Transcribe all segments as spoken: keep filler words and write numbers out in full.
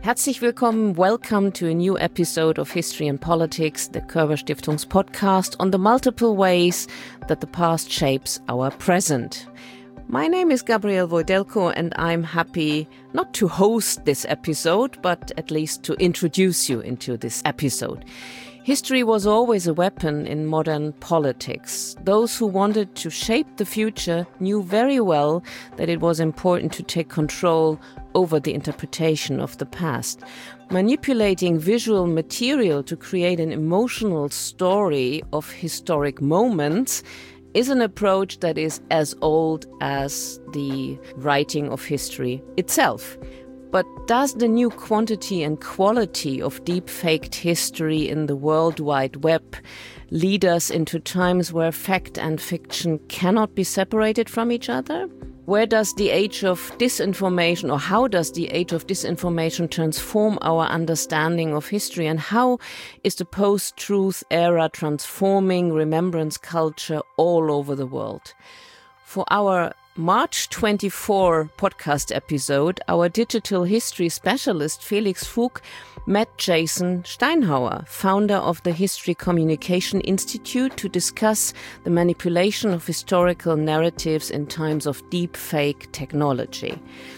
Herzlich willkommen, welcome to a new episode of History and Politics, the Körber Stiftungs podcast on the multiple ways that the past shapes our present. My name is Gabrielle Wojdelko and I'm happy not to host this episode, but at least to introduce you into this episode. History was always a weapon in modern politics. Those who wanted to shape the future knew very well that it was important to take control over the interpretation of the past. Manipulating visual material to create an emotional story of historic moments is an approach that is as old as the writing of history itself. But does the new quantity and quality of deep-faked history in the World Wide Web lead us into times where fact and fiction cannot be separated from each other? Where does the age of disinformation, or how does the age of disinformation transform our understanding of history? And how is the post-truth era transforming remembrance culture all over the world? For our March twenty-fourth podcast episode, our digital history specialist Felix Fug met Jason Steinhauer, founder of the History Communication Institute, to discuss the manipulation of historical narratives in times of deep-fake technology.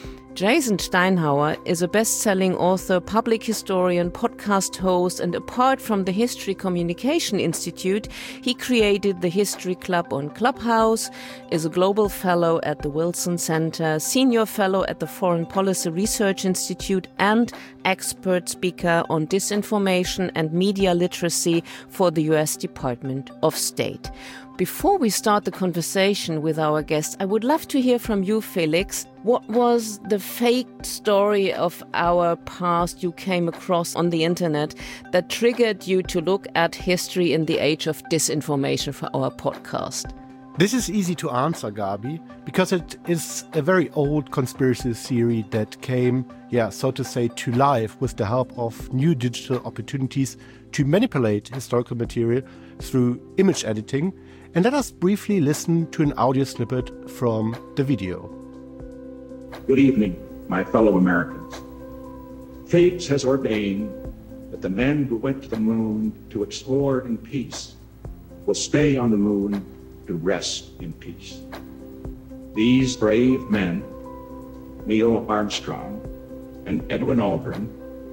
Jason Steinhauer is a best-selling author, public historian, podcast host, and apart from the History Communication Institute, he created the History Club on Clubhouse, is a global fellow at the Wilson Center, senior fellow at the Foreign Policy Research Institute, and expert speaker on disinformation and media literacy for the U S Department of State. Before we start the conversation with our guest, I would love to hear from you, Felix. What was the fake story of our past you came across on the internet that triggered you to look at history in the age of disinformation for our podcast? This is easy to answer, Gabi, because it is a very old conspiracy theory that came, yeah, so to say, to life with the help of new digital opportunities to manipulate historical material through image editing. And let us briefly listen to an audio snippet from the video. Good evening, my fellow Americans. Fate has ordained that the men who went to the moon to explore in peace will stay on the moon to rest in peace. These brave men, Neil Armstrong and Edwin Aldrin,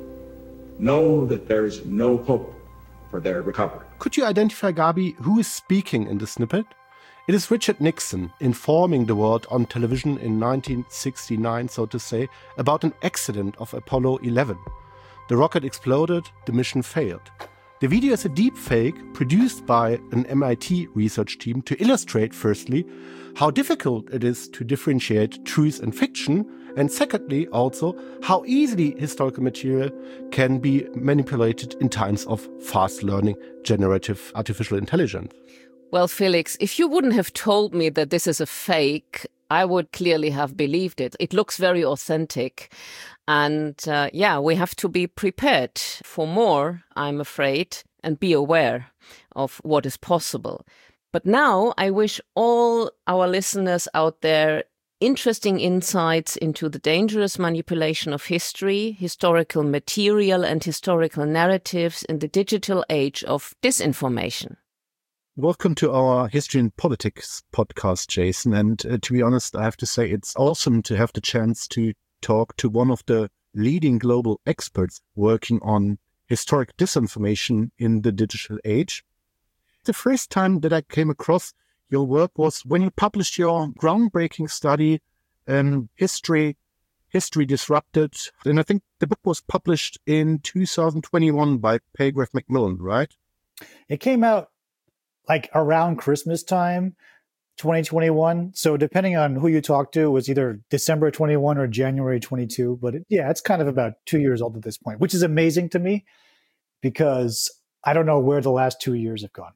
know that there is no hope for their recovery. Could you identify, Gabi, who is speaking in the snippet? It is Richard Nixon informing the world on television in nineteen sixty-nine, so to say, about an accident of Apollo eleven. The rocket exploded, the mission failed. The video is a deep fake produced by an M I T research team to illustrate, firstly, how difficult it is to differentiate truth and fiction, and secondly, also, how easily historical material can be manipulated in times of fast-learning generative artificial intelligence. Well, Felix, if you wouldn't have told me that this is a fake, I would clearly have believed it. It looks very authentic. And uh, yeah, we have to be prepared for more, I'm afraid, and be aware of what is possible. But now I wish all our listeners out there interesting insights into the dangerous manipulation of history, historical material, and historical narratives in the digital age of disinformation. Welcome to our History and Politics podcast, Jason. And uh, to be honest, I have to say it's awesome to have the chance to talk to one of the leading global experts working on historic disinformation in the digital age. The first time that I came across your work was when you published your groundbreaking study, um, History, History Disrupted. And I think the book was published in two thousand twenty-one by Palgrave Macmillan, right? It came out like around Christmas time, twenty twenty-one. So depending on who you talk to, it was either December twenty-one or January twenty-two. But it, yeah, it's kind of about two years old at this point, which is amazing to me because I don't know where the last two years have gone.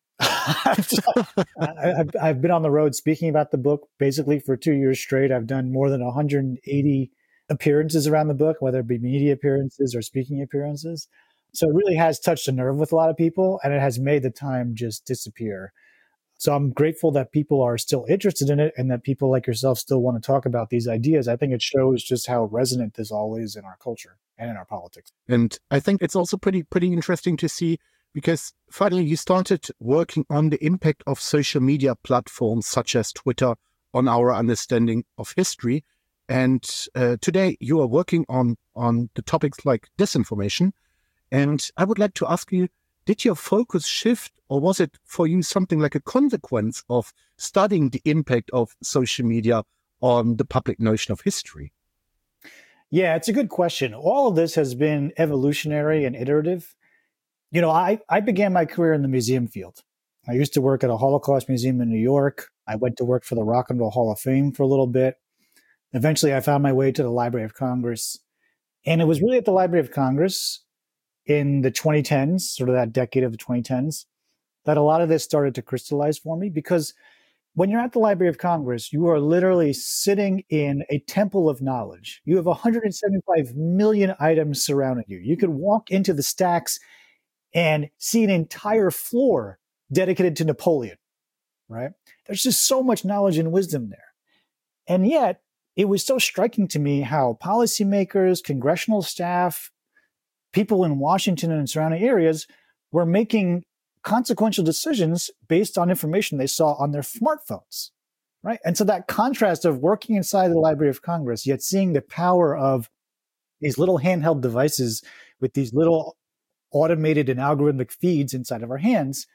I've, I've been on the road speaking about the book basically for two years straight. I've done more than one hundred eighty appearances around the book, whether it be media appearances or speaking appearances. So it really has touched a nerve with a lot of people, and it has made the time just disappear. So I'm grateful that people are still interested in it and that people like yourself still want to talk about these ideas. I think it shows just how resonant this all is in our culture. and in our politics. And I think it's also pretty pretty interesting to see, because finally you started working on the impact of social media platforms such as Twitter on our understanding of history. And uh, today you are working on, on the topics like disinformation. And I would like to ask you, did your focus shift, or was it for you something like a consequence of studying the impact of social media on the public notion of history? Yeah, it's a good question. All of this has been evolutionary and iterative. You know, I, I began my career in the museum field. I used to work at a Holocaust museum in New York. I went to work for the Rock and Roll Hall of Fame for a little bit. Eventually, I found my way to the Library of Congress. And it was really at the Library of Congress in the twenty tens, sort of that decade of the twenty tens, that a lot of this started to crystallize for me. Because when you're at the Library of Congress, you are literally sitting in a temple of knowledge. You have one hundred seventy-five million items surrounding you. You could walk into the stacks and see an entire floor dedicated to Napoleon, right? There's just so much knowledge and wisdom there. And yet, it was so striking to me how policymakers, congressional staff, people in Washington and surrounding areas were making consequential decisions based on information they saw on their smartphones, right? And so that contrast of working inside the Library of Congress, yet seeing the power of these little handheld devices with these little automated and algorithmic feeds inside of our hands,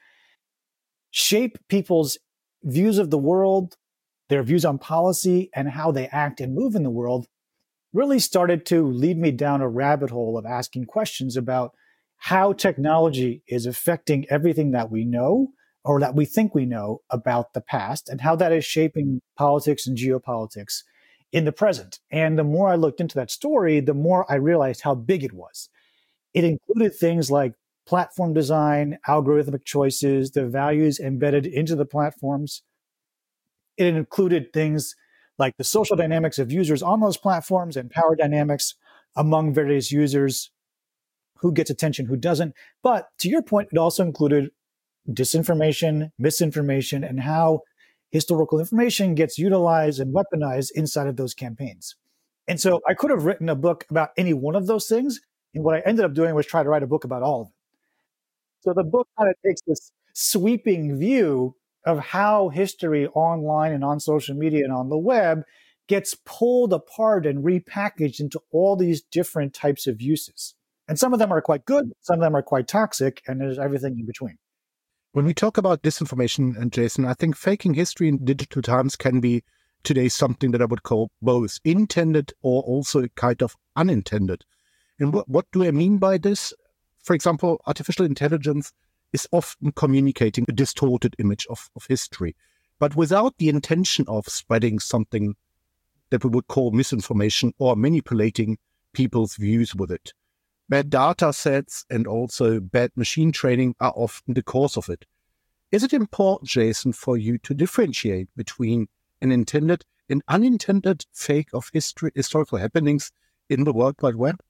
shape people's views of the world, their views on policy, and how they act and move in the world, really started to lead me down a rabbit hole of asking questions about how technology is affecting everything that we know or that we think we know about the past, and how that is shaping politics and geopolitics in the present. And the more I looked into that story, the more I realized how big it was. It included things like platform design, algorithmic choices, the values embedded into the platforms. It included things like the social dynamics of users on those platforms and power dynamics among various users, who gets attention, who doesn't. But to your point, it also included disinformation, misinformation, and how historical information gets utilized and weaponized inside of those campaigns. And so I could have written a book about any one of those things. And what I ended up doing was try to write a book about all of it. So the book kind of takes this sweeping view of how history online and on social media and on the web gets pulled apart and repackaged into all these different types of uses. And some of them are quite good, some of them are quite toxic, and there's everything in between. When we talk about disinformation, and Jason, I think faking history in digital times can be today something that I would call both intended or also kind of unintended. And what, what do I mean by this? For example, artificial intelligence is often communicating a distorted image of, of history, but without the intention of spreading something that we would call misinformation or manipulating people's views with it. Bad data sets and also bad machine training are often the cause of it. Is it important, Jason, for you to differentiate between an intended and unintended fake of history, historical happenings in the World Wide Web?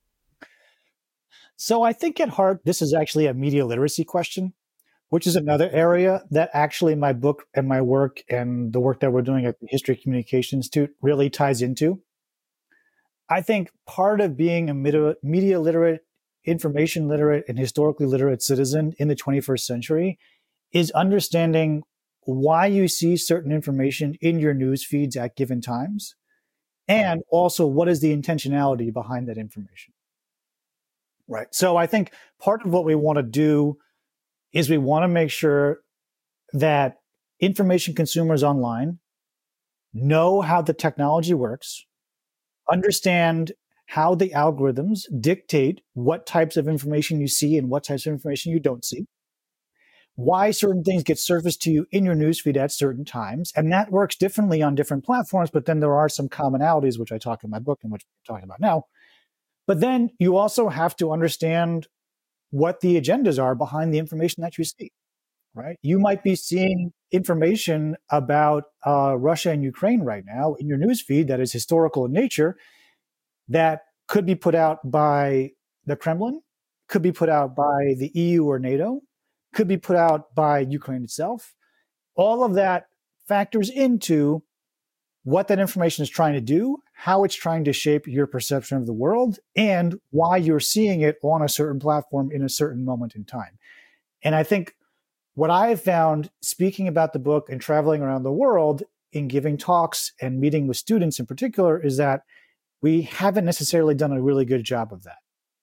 So I think at heart, this is actually a media literacy question, which is another area that actually my book and my work and the work that we're doing at the History Communication Institute really ties into. I think part of being a media literate, information literate, and historically literate citizen in the twenty-first century is understanding why you see certain information in your news feeds at given times, and also what is the intentionality behind that information. Right. So I think part of what we want to do is we want to make sure that information consumers online know how the technology works, understand how the algorithms dictate what types of information you see and what types of information you don't see, why certain things get surfaced to you in your newsfeed at certain times. And that works differently on different platforms, but then there are some commonalities, which I talk in my book and which we're talking about now. But then you also have to understand what the agendas are behind the information that you see, right? You might be seeing information about uh, Russia and Ukraine right now in your newsfeed that is historical in nature, that could be put out by the Kremlin, could be put out by the E U or NATO, could be put out by Ukraine itself. All of that factors into what that information is trying to do, how it's trying to shape your perception of the world and why you're seeing it on a certain platform in a certain moment in time. And I think what I've found speaking about the book and traveling around the world in giving talks and meeting with students in particular is that we haven't necessarily done a really good job of that.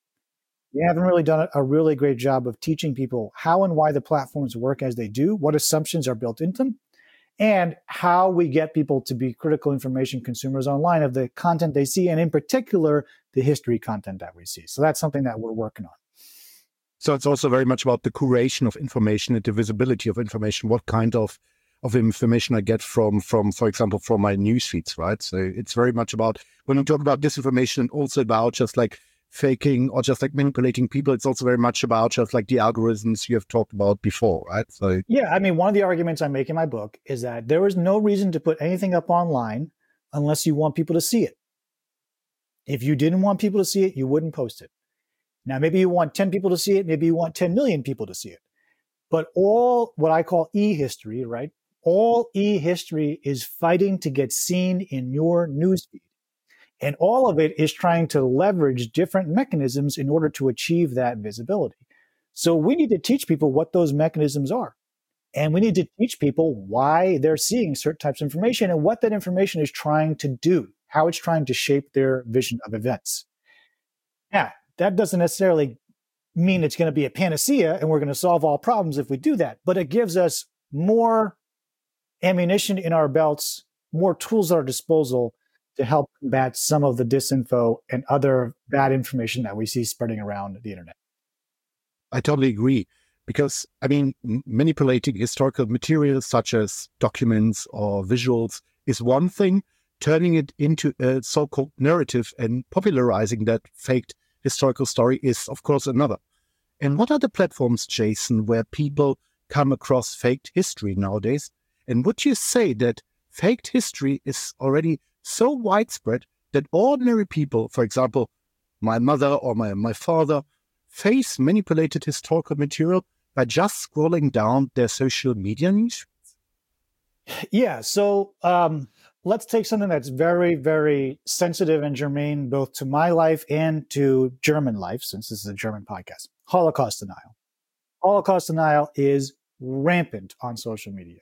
We haven't really done a really great job of teaching people how and why the platforms work as they do, what assumptions are built into them, and how we get people to be critical information consumers online of the content they see, and in particular, the history content that we see. So that's something that we're working on. So it's also very much about the curation of information and the visibility of information, what kind of, of information I get from, from, for example, from my news feeds, right? So it's very much about, when we talk about disinformation, also about just like faking or just like manipulating people, it's also very much about just like the algorithms you have talked about before, right? So yeah, I mean, one of the arguments I make in my book is that there is no reason to put anything up online unless you want people to see it. If you didn't want people to see it, you wouldn't post it. Now, maybe you want ten people to see it, maybe you want ten million people to see it. But all what I call e-history, right? All e-history is fighting to get seen in your newsfeed. And all of it is trying to leverage different mechanisms in order to achieve that visibility. So we need to teach people what those mechanisms are. And we need to teach people why they're seeing certain types of information and what that information is trying to do, how it's trying to shape their vision of events. Now, that doesn't necessarily mean it's going to be a panacea and we're going to solve all problems if we do that, but it gives us more ammunition in our belts, more tools at our disposal to help combat some of the disinfo and other bad information that we see spreading around the internet. I totally agree. Because, I mean, manipulating historical materials such as documents or visuals is one thing. Turning it into a so-called narrative and popularizing that faked historical story is, of course, another. And what are the platforms, Jason, where people come across faked history nowadays? And would you say that faked history is already so widespread that ordinary people, for example, my mother or my, my father, face manipulated historical material by just scrolling down their social media news? Yeah, so um, let's take something that's very, very sensitive and germane both to my life and to German life, since this is a German podcast. Holocaust denial. Holocaust denial is rampant on social media,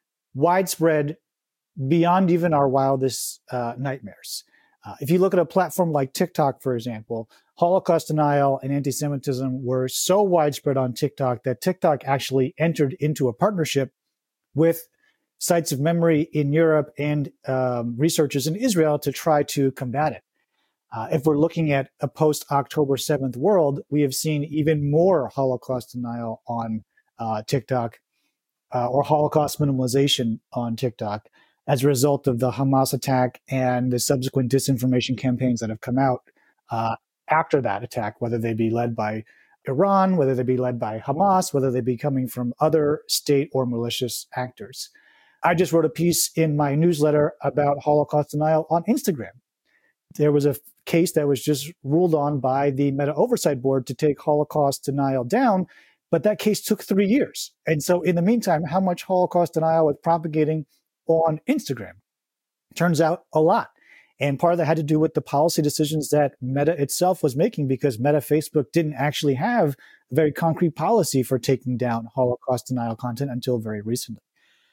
widespread beyond even our wildest uh, nightmares. Uh, if you look at a platform like TikTok, for example, Holocaust denial and anti-Semitism were so widespread on TikTok that TikTok actually entered into a partnership with sites of memory in Europe and um, researchers in Israel to try to combat it. Uh, if we're looking at a post-October seventh world, we have seen even more Holocaust denial on uh, TikTok uh, or Holocaust minimalization on TikTok as a result of the Hamas attack and the subsequent disinformation campaigns that have come out uh, after that attack, whether they be led by Iran, whether they be led by Hamas, whether they be coming from other state or malicious actors. I just wrote a piece in my newsletter about Holocaust denial on Instagram. There was a case that was just ruled on by the Meta Oversight Board to take Holocaust denial down, but that case took three years. And so in the meantime, how much Holocaust denial was propagating on Instagram? Turns out a lot. And part of that had to do with the policy decisions that Meta itself was making, because Meta Facebook didn't actually have a very concrete policy for taking down Holocaust denial content until very recently.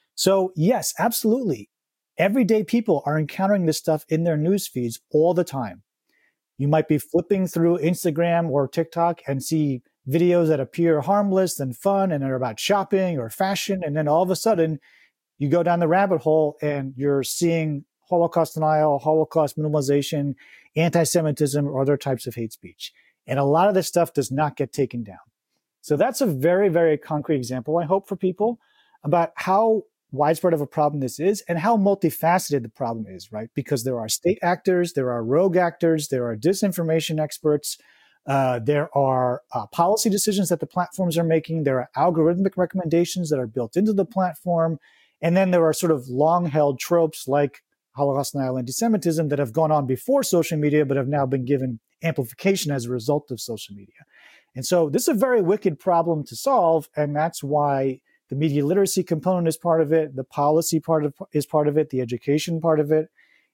So yes, absolutely. Everyday people are encountering this stuff in their news feeds all the time. You might be flipping through Instagram or TikTok and see videos that appear harmless and fun and are about shopping or fashion. And then all of a sudden you go down the rabbit hole and you're seeing Holocaust denial, Holocaust minimalization, anti-Semitism, or other types of hate speech. And a lot of this stuff does not get taken down. So that's a very, very concrete example, I hope, for people about how widespread of a problem this is and how multifaceted the problem is, right? Because there are state actors, there are rogue actors, there are disinformation experts, uh, there are uh, policy decisions that the platforms are making, there are algorithmic recommendations that are built into the platform, and then there are sort of long-held tropes like Holocaust denial, anti-Semitism that have gone on before social media but have now been given amplification as a result of social media. And so this is a very wicked problem to solve, and that's why the media literacy component is part of it. The policy part of is part of it. The education part of it.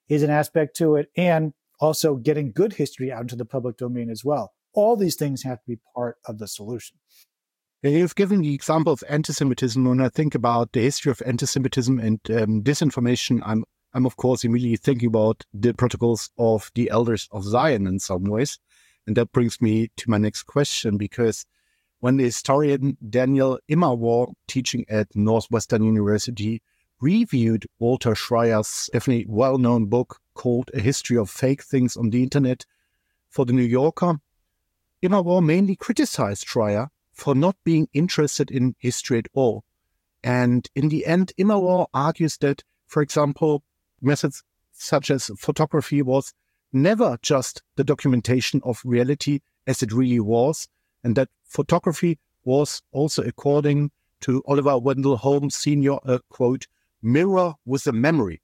is an aspect to it, and also getting good history out into the public domain as well. All these things have to be part of the solution. You've given the example of anti-Semitism. When I think about the history of anti-Semitism and um, disinformation, I'm, I'm of course immediately thinking about the protocols of the Elders of Zion in some ways. And that brings me to my next question, because when the historian Daniel Immerwahr, teaching at Northwestern University, reviewed Walter Schreier's definitely well-known book called A History of Fake Things on the Internet for the New Yorker, Immerwahr mainly criticized Schreier for not being interested in history at all. And in the end, Immerwahr argues that, for example, methods such as photography was never just the documentation of reality as it really was, and that photography was also, according to Oliver Wendell Holmes Senior, a, quote, mirror with a memory.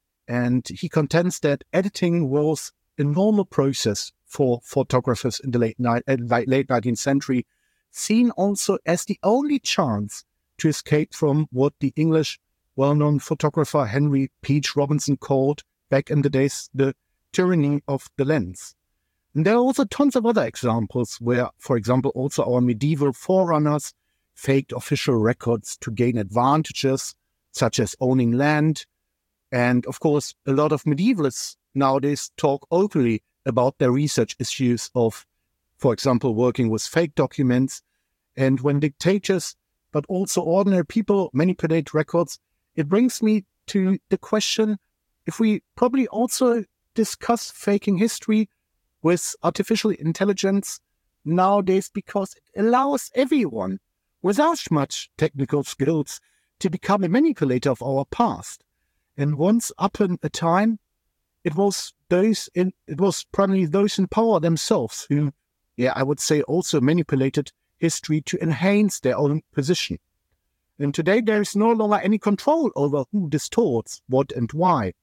And he contends that editing was a normal process for photographers in the late, ni- late nineteenth century, seen also as the only chance to escape from what the English well-known photographer Henry Peach Robinson called, back in the days, the tyranny of the lens. And there are also tons of other examples where, for example, also our medieval forerunners faked official records to gain advantages, such as owning land. And of course, a lot of medievalists nowadays talk openly about their research issues of, for example, working with fake documents. And when dictators, but also ordinary people, manipulate records, it brings me to the question if we probably also discuss faking history with artificial intelligence nowadays, because it allows everyone without much technical skills to become a manipulator of our past. And once upon a time, it was those in it was primarily those in power themselves who, yeah, I would say also manipulated history to enhance their own position. And today there is no longer any control over who distorts what and why.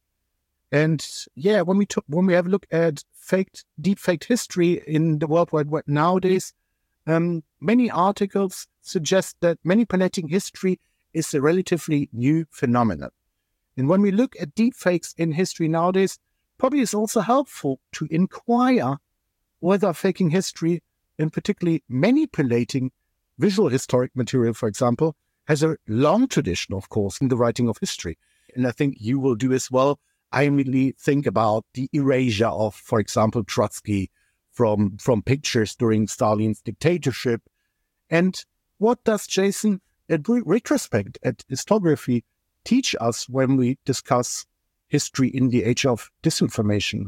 And yeah, when we talk, when we have a look at faked, deep faked history in the World Wide Web nowadays, um, many articles suggest that manipulating history is a relatively new phenomenon. And when we look at deep fakes in history nowadays, probably it's also helpful to inquire whether faking history, and particularly manipulating visual historic material, for example, has a long tradition, of course, in the writing of history. And I think you will do as well. I immediately think about the erasure of, for example, Trotsky from, from pictures during Stalin's dictatorship. And what does Jason, at retrospect, at historiography, teach us when we discuss history in the age of disinformation?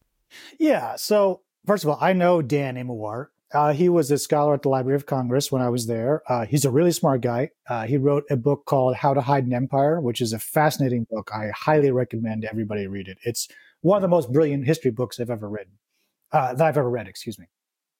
Yeah, so first of all, I know Dan Immerwahr. Uh, he was a scholar at the Library of Congress when I was there. Uh, he's a really smart guy. Uh, he wrote a book called How to Hide an Empire, which is a fascinating book. I highly recommend everybody read it. It's one of the most brilliant history books I've ever written, uh, that I've ever read, excuse me.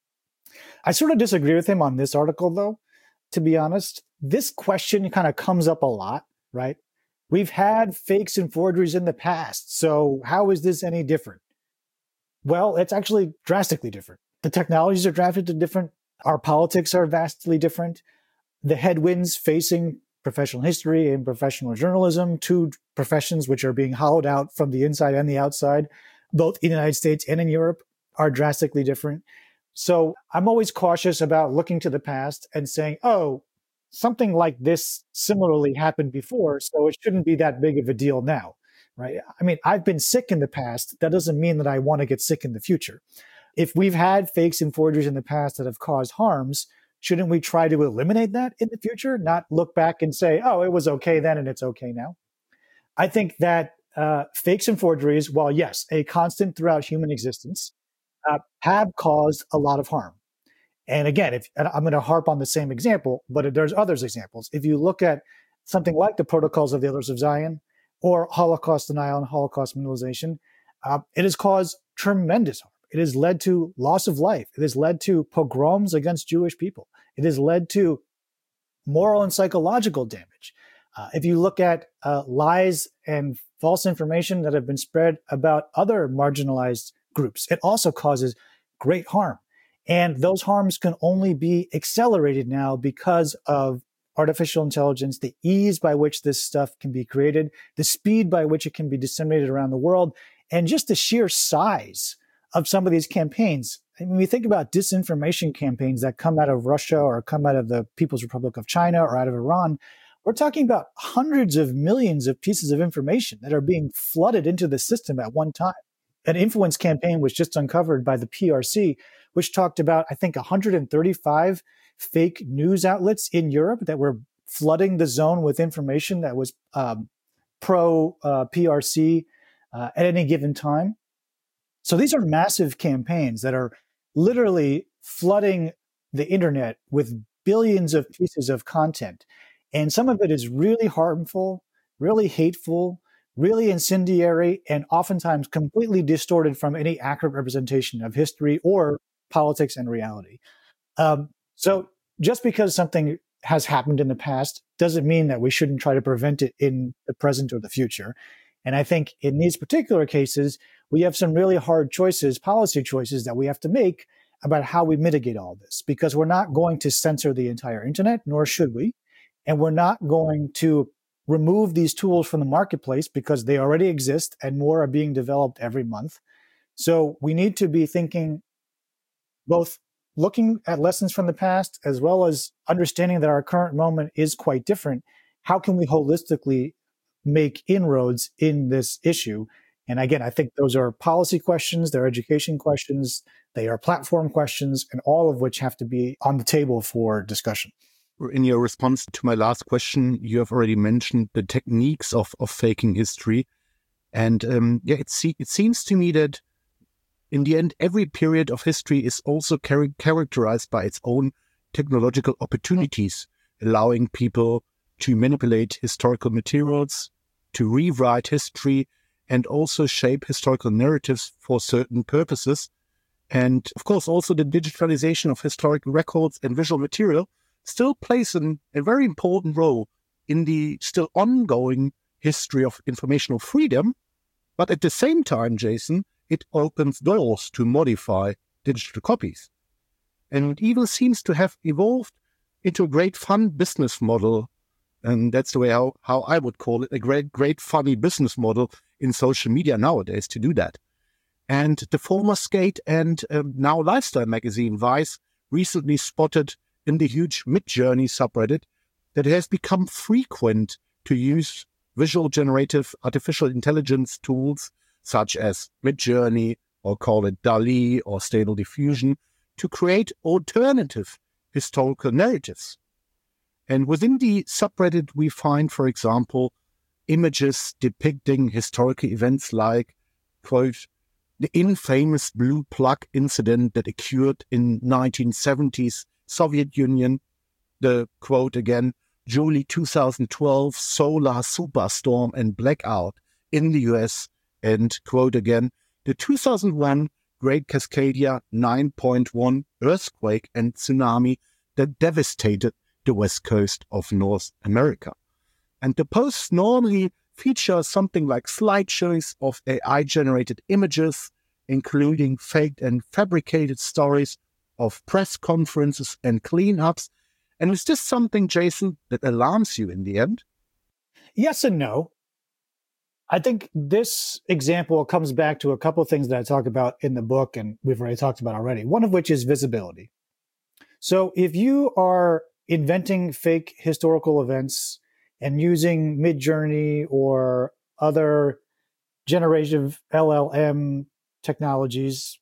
I sort of disagree with him on this article, though, to be honest. This question kind of comes up a lot, right? We've had fakes and forgeries in the past, so how is this any different? Well, it's actually drastically different. The technologies are drastically different. Our politics are vastly different. The headwinds facing professional history and professional journalism, two professions which are being hollowed out from the inside and the outside, both in the United States and in Europe, are drastically different. So I'm always cautious about looking to the past and saying, oh, something like this similarly happened before, so it shouldn't be that big of a deal now, right? I mean, I've been sick in the past. That doesn't mean that I want to get sick in the future. If we've had fakes and forgeries in the past that have caused harms, shouldn't we try to eliminate that in the future, not look back and say, oh, it was okay then and it's okay now? I think that uh, fakes and forgeries, while yes, a constant throughout human existence, uh, have caused a lot of harm. And again, if and I'm going to harp on the same example, but there's others examples. If you look at something like the Protocols of the Elders of Zion or Holocaust denial and Holocaust minimalization, uh, it has caused tremendous harm. It has led to loss of life. It has led to pogroms against Jewish people. It has led to moral and psychological damage. Uh, if you look at uh, lies and false information that have been spread about other marginalized groups, it also causes great harm. And those harms can only be accelerated now because of artificial intelligence, the ease by which this stuff can be created, the speed by which it can be disseminated around the world, and just the sheer size of some of these campaigns. When we think about disinformation campaigns that come out of Russia or come out of the People's Republic of China or out of Iran, we're talking about hundreds of millions of pieces of information that are being flooded into the system at one time. An influence campaign was just uncovered by the P R C, which talked about, I think, one hundred thirty-five fake news outlets in Europe that were flooding the zone with information that was um, pro uh, P R C uh, at any given time. So these are massive campaigns that are literally flooding the internet with billions of pieces of content. And some of it is really harmful, really hateful, really incendiary, and oftentimes completely distorted from any accurate representation of history or politics and reality. Um, so just because something has happened in the past doesn't mean that we shouldn't try to prevent it in the present or the future. And I think in these particular cases, we have some really hard choices, policy choices that we have to make about how we mitigate all this, because we're not going to censor the entire internet, nor should we. And we're not going to remove these tools from the marketplace because they already exist and more are being developed every month. So we need to be thinking both looking at lessons from the past as well as understanding that our current moment is quite different. How can we holistically make inroads in this issue? And again, I think those are policy questions, they're education questions, they are platform questions, and all of which have to be on the table for discussion. In your response to my last question, you have already mentioned the techniques of, of faking history. And um, yeah, it, se- it seems to me that in the end, every period of history is also char- characterized by its own technological opportunities, allowing people to manipulate historical materials, to rewrite history, and also shape historical narratives for certain purposes. And of course, also the digitalization of historical records and visual material still plays an, a very important role in the still ongoing history of informational freedom. But at the same time, Jason, it opens doors to modify digital copies. And it even seems to have evolved into a great fun business model. And that's the way how, how I would call it, a great, great funny business model in social media nowadays to do that. And the former Skate and um, now lifestyle magazine Vice recently spotted in the huge Midjourney subreddit that it has become frequent to use visual generative artificial intelligence tools such as Midjourney, or call it DALL-E or Stable Diffusion, to create alternative historical narratives. And within the subreddit, we find, for example, images depicting historical events like, quote, the infamous blue plug incident that occurred in nineteen seventies Soviet Union, the, quote again, July two thousand twelve solar superstorm and blackout in the U S, and, quote again, the two thousand one Great Cascadia nine point one earthquake and tsunami that devastated the west coast of North America. And the posts normally feature something like slideshows of A I-generated images, including faked and fabricated stories of press conferences and cleanups. And is this something, Jason, that alarms you in the end? Yes and no. I think this example comes back to a couple of things that I talk about in the book, and we've already talked about already, one of which is visibility. So if you are inventing fake historical events and using Midjourney or other generative L L M technologies,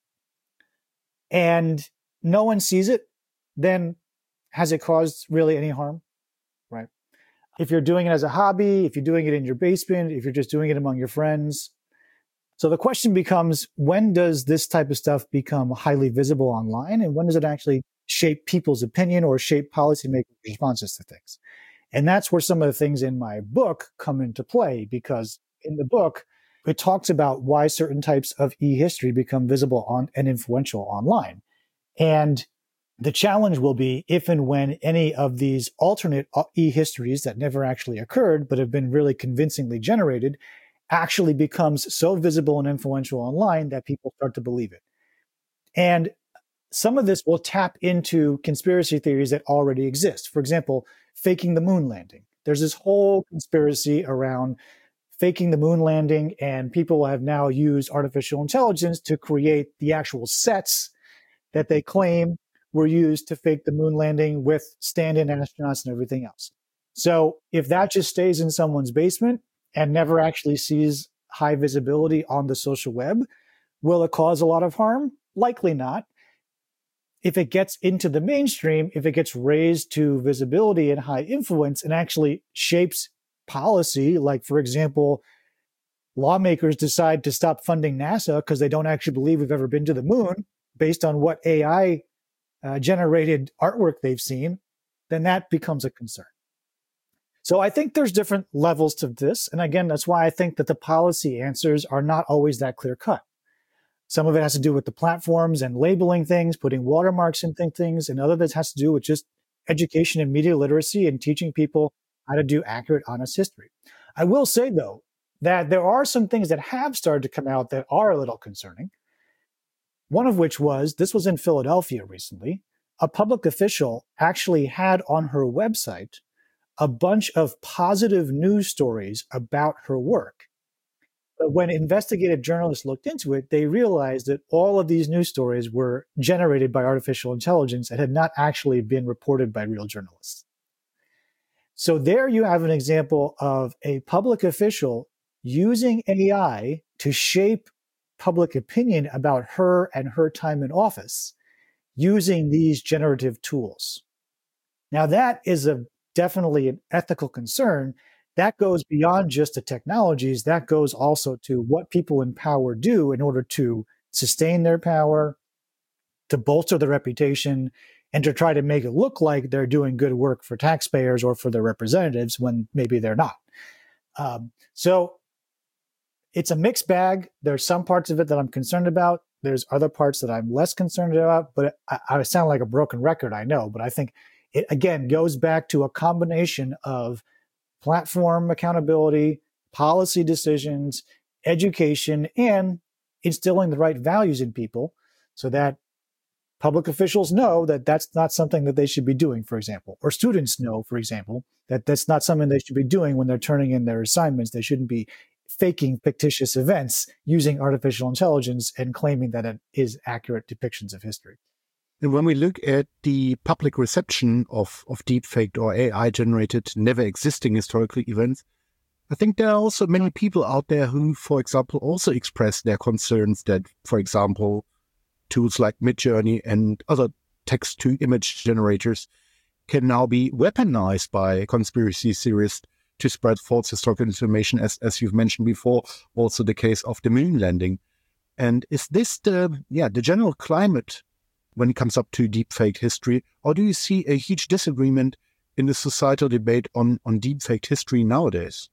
and no one sees it, then has it caused really any harm? Right? If you're doing it as a hobby, if you're doing it in your basement, if you're just doing it among your friends. So the question becomes, when does this type of stuff become highly visible online? And when does it actually shape people's opinion or shape policymakers' responses to things? And that's where some of the things in my book come into play, because in the book, it talks about why certain types of e-history become visible on and influential online. And the challenge will be if and when any of these alternate e-histories that never actually occurred, but have been really convincingly generated, actually becomes so visible and influential online that people start to believe it. And some of this will tap into conspiracy theories that already exist. For example, faking the moon landing. There's this whole conspiracy around faking the moon landing, and people have now used artificial intelligence to create the actual sets that they claim were used to fake the moon landing with stand-in astronauts and everything else. So if that just stays in someone's basement and never actually sees high visibility on the social web, will it cause a lot of harm? Likely not. If it gets into the mainstream, if it gets raised to visibility and high influence and actually shapes policy, like, for example, lawmakers decide to stop funding NASA because they don't actually believe we've ever been to the moon based on what A I uh, generated artwork they've seen, then that becomes a concern. So I think there's different levels to this. And again, that's why I think that the policy answers are not always that clear cut. Some of it has to do with the platforms and labeling things, putting watermarks in things, and other that has to do with just education and media literacy and teaching people how to do accurate, honest history. I will say, though, that there are some things that have started to come out that are a little concerning. One of which was, this was in Philadelphia recently, a public official actually had on her website a bunch of positive news stories about her work. But when investigative journalists looked into it, they realized that all of these news stories were generated by artificial intelligence and had not actually been reported by real journalists. So there you have an example of a public official using A I to shape public opinion about her and her time in office using these generative tools. Now, that is a definitely an ethical concern. That goes beyond just the technologies. That goes also to what people in power do in order to sustain their power, to bolster their reputation, and to try to make it look like they're doing good work for taxpayers or for their representatives when maybe they're not. Um, so it's a mixed bag. There's some parts of it that I'm concerned about. There's other parts that I'm less concerned about, but I, I sound like a broken record, I know, but I think it, again, goes back to a combination of platform accountability, policy decisions, education, and instilling the right values in people so that public officials know that that's not something that they should be doing, for example, or students know, for example, that that's not something they should be doing when they're turning in their assignments. They shouldn't be faking fictitious events using artificial intelligence and claiming that it is accurate depictions of history. And when we look at the public reception of, of deepfaked or A I-generated, never existing historical events, I think there are also many people out there who, for example, also express their concerns that, for example, tools like Midjourney and other text-to-image generators can now be weaponized by conspiracy theorists to spread false historical information, as, as you've mentioned before, also the case of the moon landing. And is this the, yeah, the general climate when it comes up to deepfake history, or do you see a huge disagreement in the societal debate on, on deepfake history nowadays?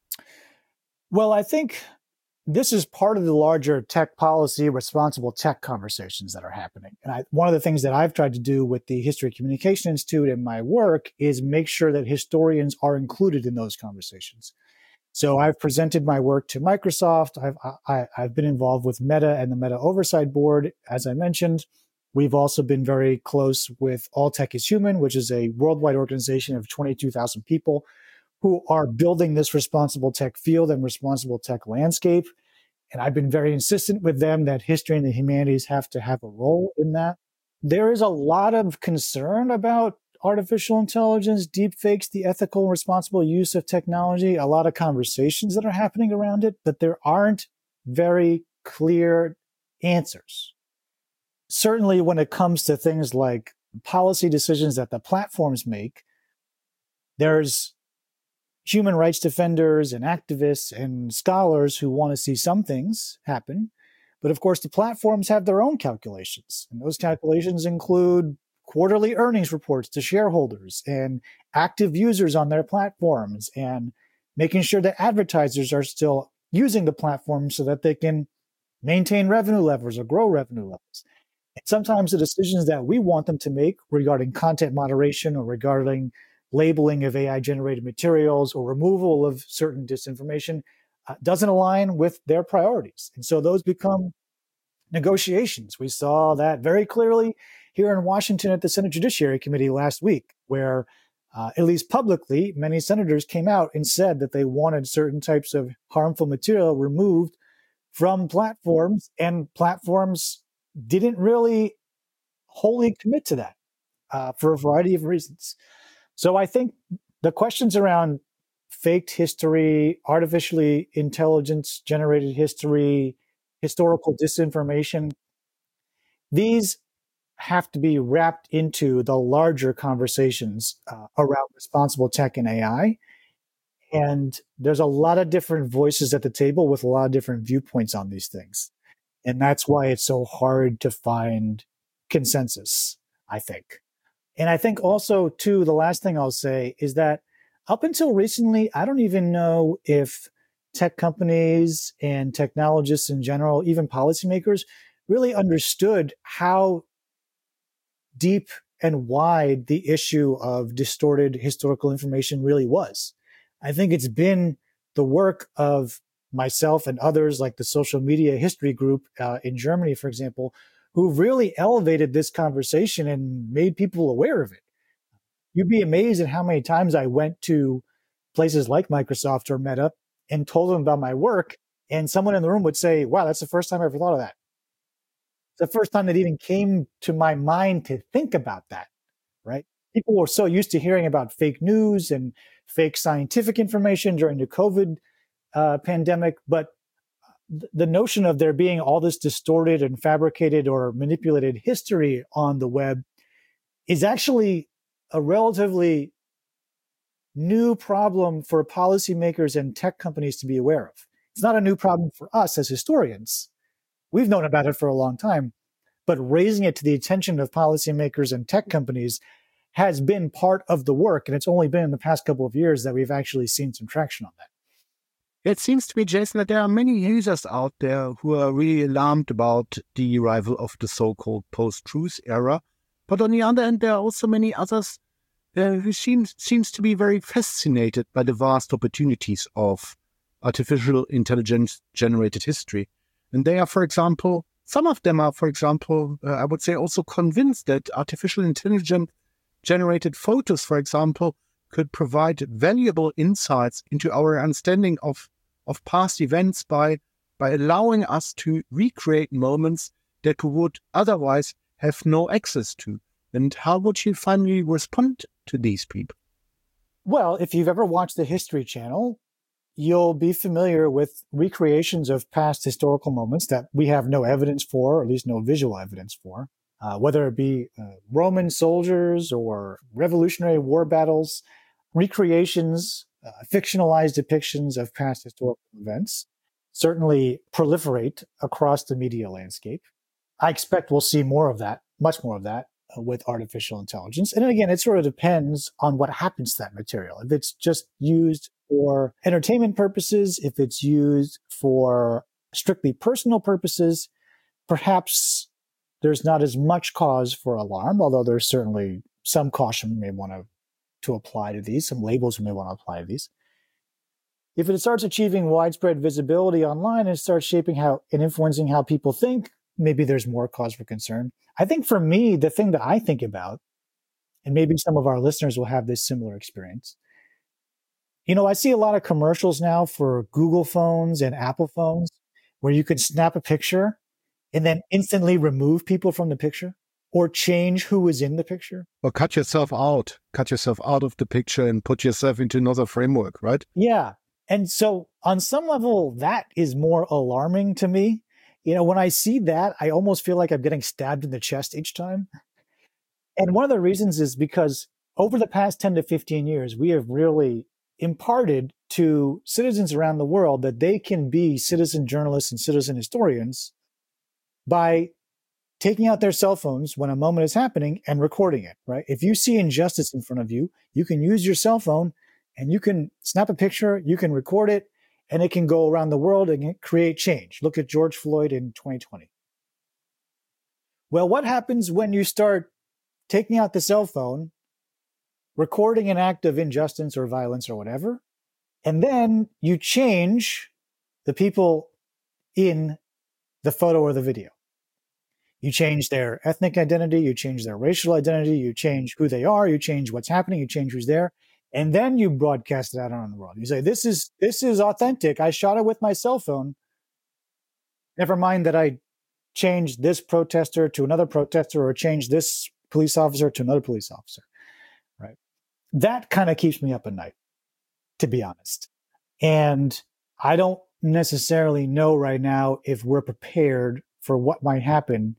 Well, I think this is part of the larger tech policy, responsible tech conversations that are happening. And I, one of the things that I've tried to do with the History Communication Institute in my work is make sure that historians are included in those conversations. So I've presented my work to Microsoft. I've, I, I've been involved with Meta and the Meta Oversight Board, as I mentioned. We've also been very close with All Tech is Human, which is a worldwide organization of twenty-two thousand people who are building this responsible tech field and responsible tech landscape. And I've been very insistent with them that history and the humanities have to have a role in that. There is a lot of concern about artificial intelligence, deepfakes, the ethical and responsible use of technology, a lot of conversations that are happening around it, but there aren't very clear answers. Certainly when it comes to things like policy decisions that the platforms make, there's human rights defenders and activists and scholars who want to see some things happen. But of course, the platforms have their own calculations. And those calculations include quarterly earnings reports to shareholders and active users on their platforms and making sure that advertisers are still using the platform so that they can maintain revenue levels or grow revenue levels. And sometimes the decisions that we want them to make regarding content moderation or regarding labeling of A I-generated materials or removal of certain disinformation uh, doesn't align with their priorities. And so those become negotiations. We saw that very clearly here in Washington at the Senate Judiciary Committee last week, where Uh, at least publicly, many senators came out and said that they wanted certain types of harmful material removed from platforms, and platforms didn't really wholly commit to that uh, for a variety of reasons. So I think the questions around faked history, artificially intelligence generated history, historical disinformation, these have to be wrapped into the larger conversations uh, around responsible tech and A I. And there's a lot of different voices at the table with a lot of different viewpoints on these things. And that's why it's so hard to find consensus, I think. And I think also, too, the last thing I'll say is that up until recently, I don't even know if tech companies and technologists in general, even policymakers, really understood how deep and wide the issue of distorted historical information really was. I think it's been the work of myself and others like the Social Media History Group uh, in Germany, for example, who really elevated this conversation and made people aware of it. You'd be amazed at how many times I went to places like Microsoft or Meta and told them about my work, and someone in the room would say, wow, that's the first time I ever thought of that. It's the first time that even came to my mind to think about that, right? People were so used to hearing about fake news and fake scientific information during the COVID uh, pandemic, but th- the notion of there being all this distorted and fabricated or manipulated history on the web is actually a relatively new problem for policymakers and tech companies to be aware of. It's not a new problem for us as historians. We've known about it for a long time, but raising it to the attention of policymakers and tech companies has been part of the work. And it's only been in the past couple of years that we've actually seen some traction on that. It seems to me, Jason, that there are many users out there who are really alarmed about the arrival of the so-called post-truth era. But on the other hand, there are also many others uh, who seems, seems to be very fascinated by the vast opportunities of artificial intelligence-generated history. And they are, for example, some of them are, for example, uh, I would say also convinced that artificial intelligence-generated photos, for example, could provide valuable insights into our understanding of, of past events by, by allowing us to recreate moments that we would otherwise have no access to. And how would you finally respond to these people? Well, if you've ever watched the History Channel, you'll be familiar with recreations of past historical moments that we have no evidence for, or at least no visual evidence for, uh, whether it be uh, Roman soldiers or Revolutionary War battles, recreations, uh, fictionalized depictions of past historical events certainly proliferate across the media landscape. I expect we'll see more of that, much more of that, uh, with artificial intelligence. And again, it sort of depends on what happens to that material. If it's just used for entertainment purposes, if it's used for strictly personal purposes, perhaps there's not as much cause for alarm, although there's certainly some caution we may want to, to apply to these, some labels we may want to apply to these. If it starts achieving widespread visibility online and starts shaping how and influencing how people think, maybe there's more cause for concern. I think for me, the thing that I think about, and maybe some of our listeners will have this similar experience, you know, I see a lot of commercials now for Google phones and Apple phones where you can snap a picture and then instantly remove people from the picture or change who is in the picture. Or cut yourself out, cut yourself out of the picture and put yourself into another framework, right? Yeah. And so on some level, that is more alarming to me. You know, when I see that, I almost feel like I'm getting stabbed in the chest each time. And one of the reasons is because over the past ten to fifteen years, we have really imparted to citizens around the world that they can be citizen journalists and citizen historians by taking out their cell phones when a moment is happening and recording it, right? If you see injustice in front of you, you can use your cell phone and you can snap a picture, you can record it, and it can go around the world and create change. Look at George Floyd in twenty twenty. Well, what happens when you start taking out the cell phone, recording an act of injustice or violence or whatever, and then you change the people in the photo or the video? You change their ethnic identity, you change their racial identity, you change who they are, you change what's happening, you change who's there, and then you broadcast it out around the world. You say, this is this is authentic. I shot it with my cell phone. Never mind that I changed this protester to another protester or changed this police officer to another police officer. Right? That kind of keeps me up at night, to be honest. And I don't necessarily know right now if we're prepared for what might happen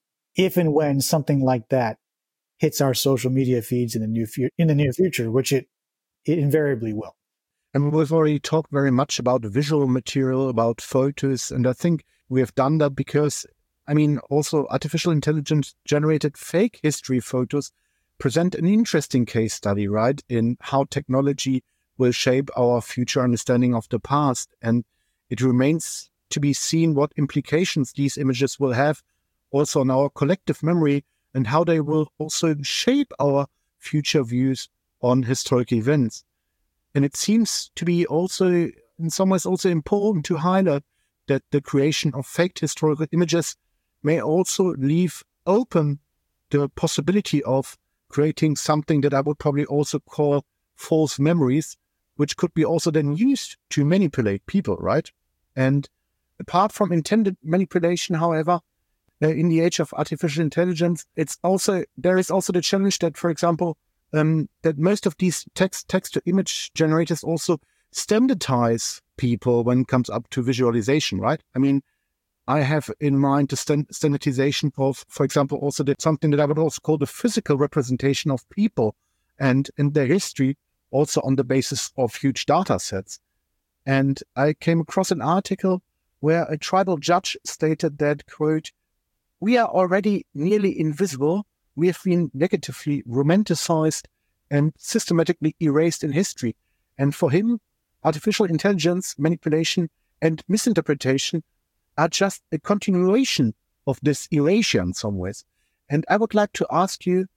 if and when something like that hits our social media feeds in the near, fu- in the near future, which it, it invariably will. And we've already talked very much about visual material, about photos, and I think we have done that because, I mean, also artificial intelligence generated fake history photos present an interesting case study, right, in how technology will shape our future understanding of the past. And it remains to be seen what implications these images will have also on our collective memory and how they will also shape our future views on historic events. And it seems to be also, in some ways, also important to highlight that the creation of faked historical images may also leave open the possibility of creating something that I would probably also call false memories, which could be also then used to manipulate people, right? And apart from intended manipulation, however, uh, in the age of artificial intelligence, it's also there is also the challenge that, for example, um, that most of these text text to image generators also standardize people when it comes up to visualization, right? I mean, I have in mind the stand- standardization of, for example, also that something that I would also call the physical representation of people and in their history, also on the basis of huge data sets. And I came across an article where a tribal judge stated that, quote, "We are already nearly invisible. We have been negatively romanticized and systematically erased in history." And for him, artificial intelligence, manipulation, and misinterpretation are just a continuation of this erasure in some ways. And I would like to ask you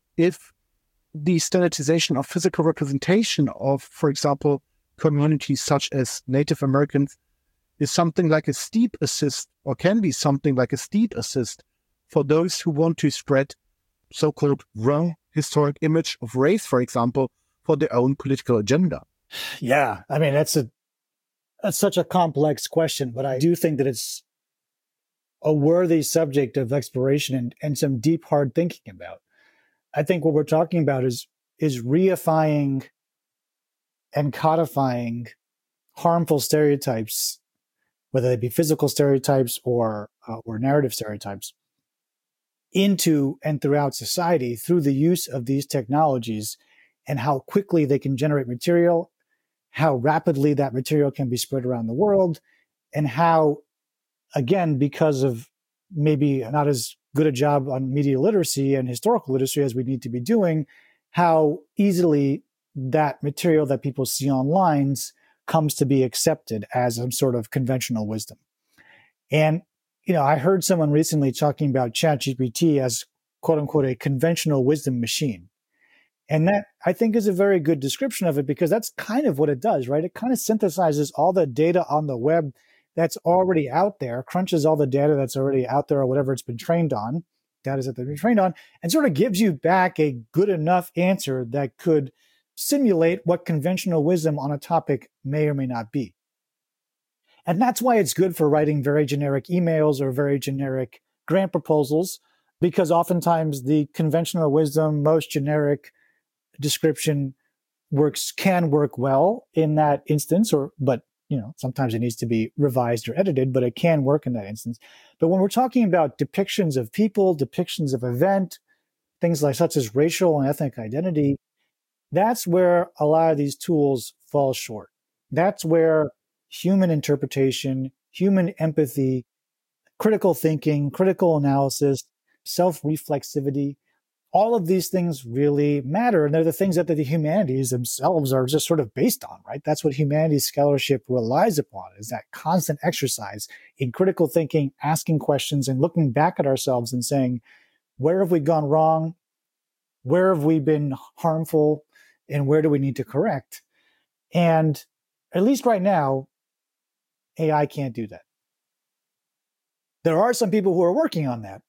if the standardization of physical representation of, for example, communities such as Native Americans is something like a steep assist, or can be something like a steep assist for those who want to spread so-called wrong historic image of race, for example, for their own political agenda. Yeah, I mean, that's a that's such a complex question, but I do think that it's a worthy subject of exploration and, and some deep, hard thinking about. I think what we're talking about is is reifying and codifying harmful stereotypes, whether they be physical stereotypes or uh, or narrative stereotypes, into and throughout society through the use of these technologies and how quickly they can generate material, how rapidly that material can be spread around the world, and how, again, because of maybe not as good a job on media literacy and historical literacy as we need to be doing, how easily that material that people see online comes to be accepted as some sort of conventional wisdom. And, you know, I heard someone recently talking about ChatGPT as, quote unquote, a conventional wisdom machine. And that, I think, is a very good description of it, because that's kind of what it does, right? It kind of synthesizes all the data on the web that's already out there, crunches all the data that's already out there or whatever it's been trained on, data that they've been trained on, and sort of gives you back a good enough answer that could simulate what conventional wisdom on a topic may or may not be. And that's why it's good for writing very generic emails or very generic grant proposals, because oftentimes the conventional wisdom, most generic description works, can work well in that instance, or, but, you know, sometimes it needs to be revised or edited, but it can work in that instance. But when we're talking about depictions of people, depictions of event, things like such as racial and ethnic identity, that's where a lot of these tools fall short. That's where human interpretation, human empathy, critical thinking, critical analysis, self-reflexivity, all of these things really matter. And they're the things that the humanities themselves are just sort of based on, right? That's what humanities scholarship relies upon, is that constant exercise in critical thinking, asking questions and looking back at ourselves and saying, where have we gone wrong? Where have we been harmful? And where do we need to correct? And at least right now, A I can't do that. There are some people who are working on that.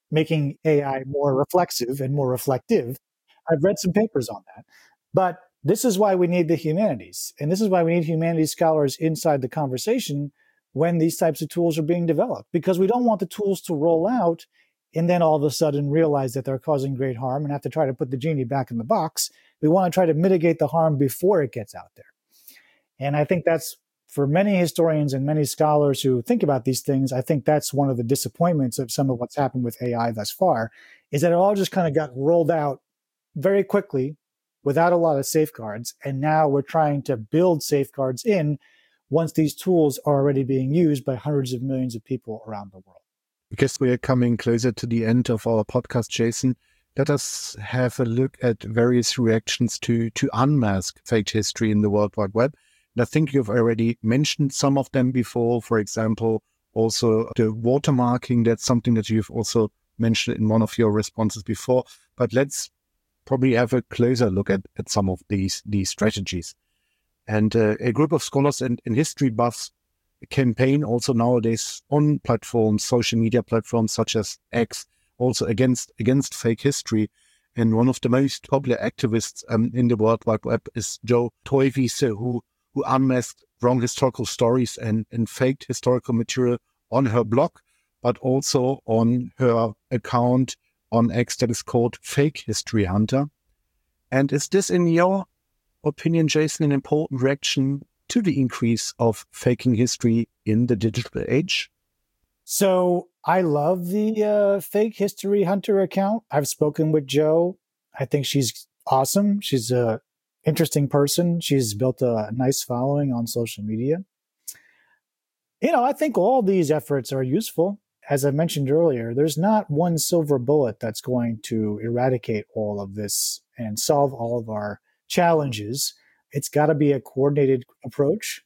making A I more reflexive and more reflective. I've read some papers on that. But this is why we need the humanities. And this is why we need humanities scholars inside the conversation when these types of tools are being developed, because we don't want the tools to roll out and then all of a sudden realize that they're causing great harm and have to try to put the genie back in the box. We want to try to mitigate the harm before it gets out there. And I think that's, for many historians and many scholars who think about these things, I think that's one of the disappointments of some of what's happened with A I thus far, is that it all just kind of got rolled out very quickly without a lot of safeguards. And now we're trying to build safeguards in once these tools are already being used by hundreds of millions of people around the world. Because we are coming closer to the end of our podcast, Jason, let us have a look at various reactions to, to unmask fake history in the World Wide Web. And I think you've already mentioned some of them before. For example, also the watermarking, that's something that you've also mentioned in one of your responses before. But let's probably have a closer look at, at some of these, these strategies. And uh, a group of scholars and, and history buffs campaign also nowadays on platforms, social media platforms such as X, also against against fake history. And one of the most popular activists um, in the World Wide Web is Jo Teufelsdück, who who unmasked wrong historical stories and, and faked historical material on her blog, but also on her account on X that is called Fake History Hunter. And is this, in your opinion, Jason, an important reaction to the increase of faking history in the digital age? So I love the uh, Fake History Hunter account. I've spoken with Jo. I think she's awesome. She's a interesting person. She's built a nice following on social media. You know, I think all these efforts are useful. As I mentioned earlier, there's not one silver bullet that's going to eradicate all of this and solve all of our challenges. It's got to be a coordinated approach.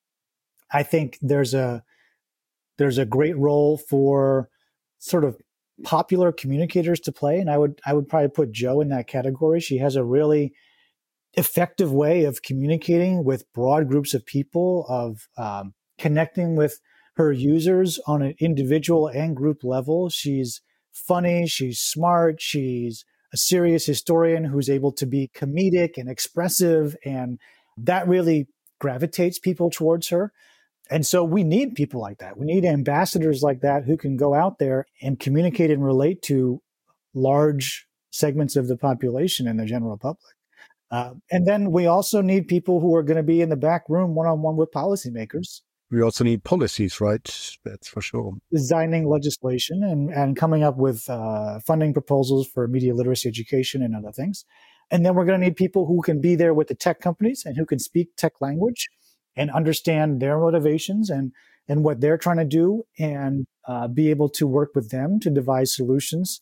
I think there's a there's a great role for sort of popular communicators to play, and I would I would probably put Jo in that category. She has a really effective way of communicating with broad groups of people, of um, connecting with her users on an individual and group level. She's funny, she's smart, she's a serious historian who's able to be comedic and expressive, and that really gravitates people towards her. And so we need people like that. We need ambassadors like that who can go out there and communicate and relate to large segments of the population and the general public. Uh, and then we also need people who are going to be in the back room one-on-one with policymakers. We also need policies, right? That's for sure. Designing legislation and, and coming up with uh, funding proposals for media literacy education and other things. And then we're going to need people who can be there with the tech companies and who can speak tech language and understand their motivations and, and what they're trying to do, and uh, be able to work with them to devise solutions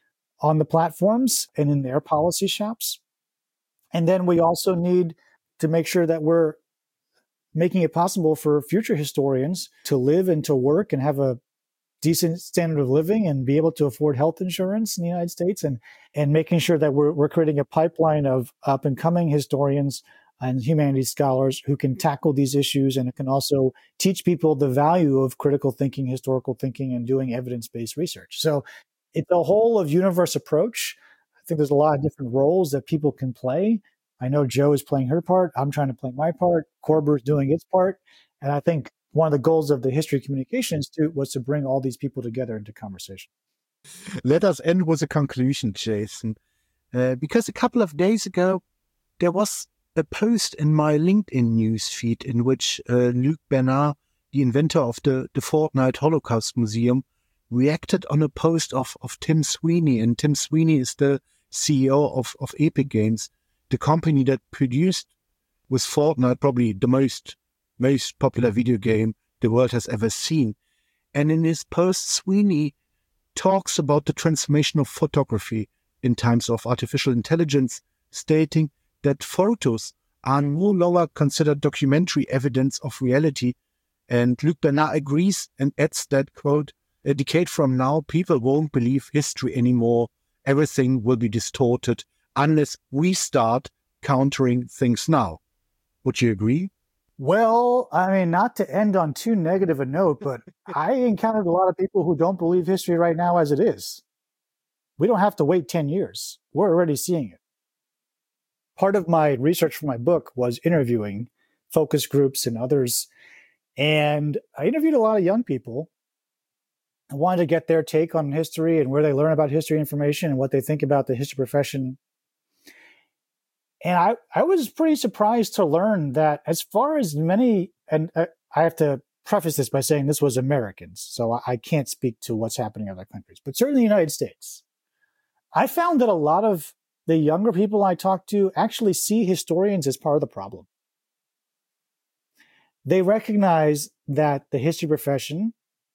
on the platforms and in their policy shops. And then we also need to make sure that we're making it possible for future historians to live and to work and have a decent standard of living and be able to afford health insurance in the United States, and, and making sure that we're, we're creating a pipeline of up and coming historians and humanities scholars who can tackle these issues and can also teach people the value of critical thinking, historical thinking, and doing evidence-based research. So it's a whole of universe approach. I think there's a lot of different roles that people can play. I know Jo is playing her part. I'm trying to play my part. Korber is doing its part. And I think one of the goals of the History Communication Institute was to bring all these people together into conversation. Let us end with a conclusion, Jason. Uh, because a couple of days ago, there was a post in my LinkedIn newsfeed in which uh, Luc Bernard, the inventor of the, the Fortnite Holocaust Museum, reacted on a post of, of Tim Sweeney. And Tim Sweeney is the C E O of, of Epic Games, the company that produced with Fortnite probably the most most popular video game the world has ever seen. And in his post, Sweeney talks about the transformation of photography in times of artificial intelligence, stating that photos are no longer considered documentary evidence of reality. And Luc Bernard agrees and adds that, quote, "A decade from now, people won't believe history anymore. Everything will be distorted unless we start countering things now." Would you agree? Well, I mean, not to end on too negative a note, but I encountered a lot of people who don't believe history right now as it is. we don't have to wait ten years. We're already seeing it. Part of my research for my book was interviewing focus groups and others. And I interviewed a lot of young people. I wanted to get their take on history and where they learn about history information and what they think about the history profession. And I, I was pretty surprised to learn that as far as many, and I have to preface this by saying this was Americans, so I can't speak to what's happening in other countries, but certainly the United States. I found that a lot of the younger people I talked to actually see historians as part of the problem. They recognize that the history profession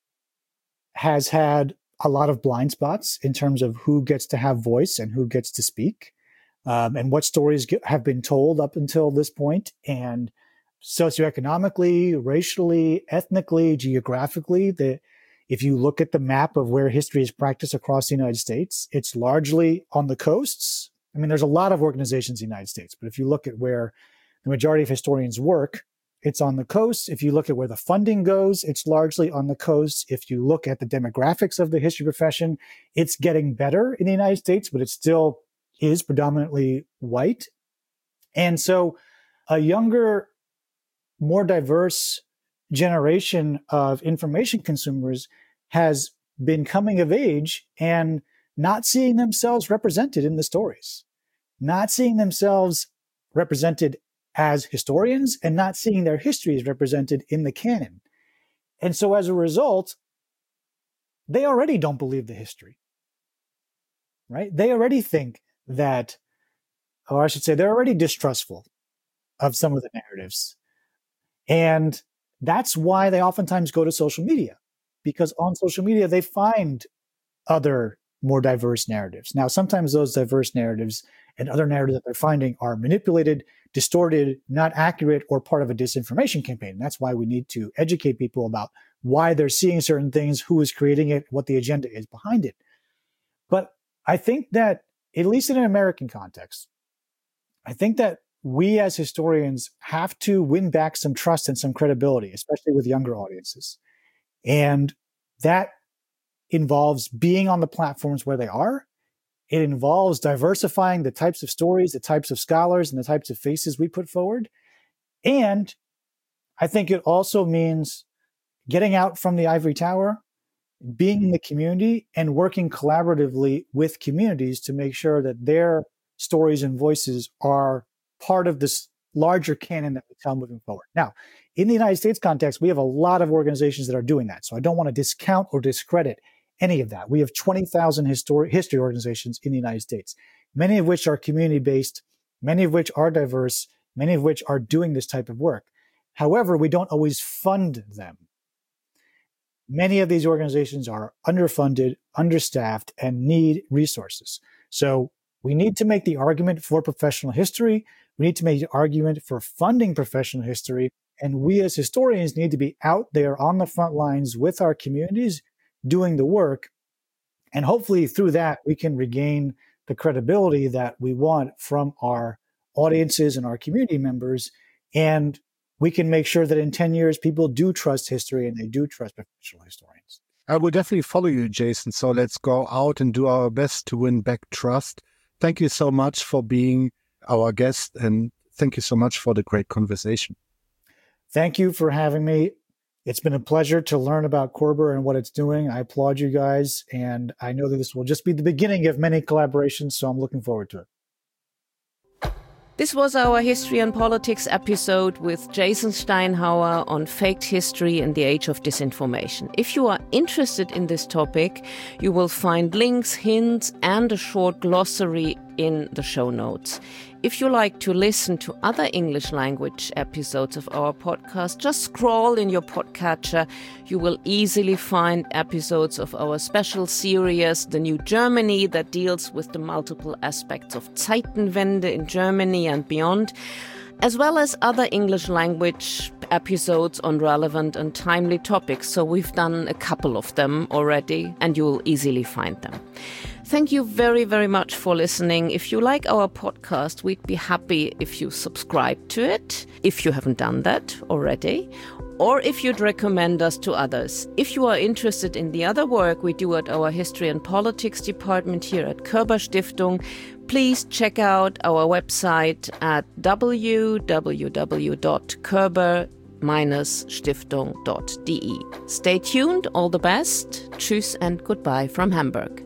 has had a lot of blind spots in terms of who gets to have voice and who gets to speak, um, and what stories get, have been told up until this point, and socioeconomically, racially, ethnically, geographically. The, if you look at the map of where history is practiced across the United States, it's largely on the coasts. I mean, there's a lot of organizations in the United States, but if you look at where the majority of historians work, it's on the coasts. If you look at where the funding goes, it's largely on the coasts. If you look at the demographics of the history profession, it's getting better in the United States, but it still is predominantly white. And so a younger, more diverse generation of information consumers has been coming of age and not seeing themselves represented in the stories, not seeing themselves represented as historians, and not seeing their histories represented in the canon. And so as a result, they already don't believe the history, right? They already think that, or I should say, they're already distrustful of some of the narratives. And that's why they oftentimes go to social media, because on social media, they find other more diverse narratives. Now, sometimes those diverse narratives and other narratives that they're finding are manipulated, distorted, not accurate, or part of a disinformation campaign. That's why we need to educate people about why they're seeing certain things, who is creating it, what the agenda is behind it. But I think that, at least in an American context, I think that we as historians have to win back some trust and some credibility, especially with younger audiences. And that involves being on the platforms where they are. It involves diversifying the types of stories, the types of scholars, and the types of faces we put forward. And I think it also means getting out from the ivory tower, being in the community, and working collaboratively with communities to make sure that their stories and voices are part of this larger canon that we tell moving forward. Now, in the United States context, we have a lot of organizations that are doing that. So I don't want to discount or discredit any of that. We have twenty thousand histori- history organizations in the United States, many of which are community-based, many of which are diverse, many of which are doing this type of work. However, we don't always fund them. Many of these organizations are underfunded, understaffed, and need resources. So we need to make the argument for professional history. We need to make the argument for funding professional history. And we as historians need to be out there on the front lines with our communities doing the work. And hopefully through that, we can regain the credibility that we want from our audiences and our community members. And we can make sure that in ten years, people do trust history and they do trust professional historians. I will definitely follow you, Jason. So let's go out and do our best to win back trust. Thank you so much for being our guest, and thank you so much for the great conversation. Thank you for having me. It's been a pleasure to learn about Korber and what it's doing. I applaud you guys, and I know that this will just be the beginning of many collaborations, so I'm looking forward to it. This was our History and Politics episode with Jason Steinhauer on faked history in the age of disinformation. If you are interested in this topic, you will find links, hints, and a short glossary in the show notes. If you like to listen to other English language episodes of our podcast, just scroll in your podcatcher. You will easily find episodes of our special series, The New Germany, that deals with the multiple aspects of Zeitenwende in Germany and beyond. as well as other English language episodes on relevant and timely topics. So we've done a couple of them already, and you'll easily find them. Thank you very, very much for listening. If you like our podcast, we'd be happy if you subscribe to it, if you haven't done that already, or if you'd recommend us to others. If you are interested in the other work we do at our History and Politics department here at Körber Stiftung, please check out our website at w w w dot körber dash stiftung dot d e. Stay tuned, all the best. Tschüss and goodbye from Hamburg.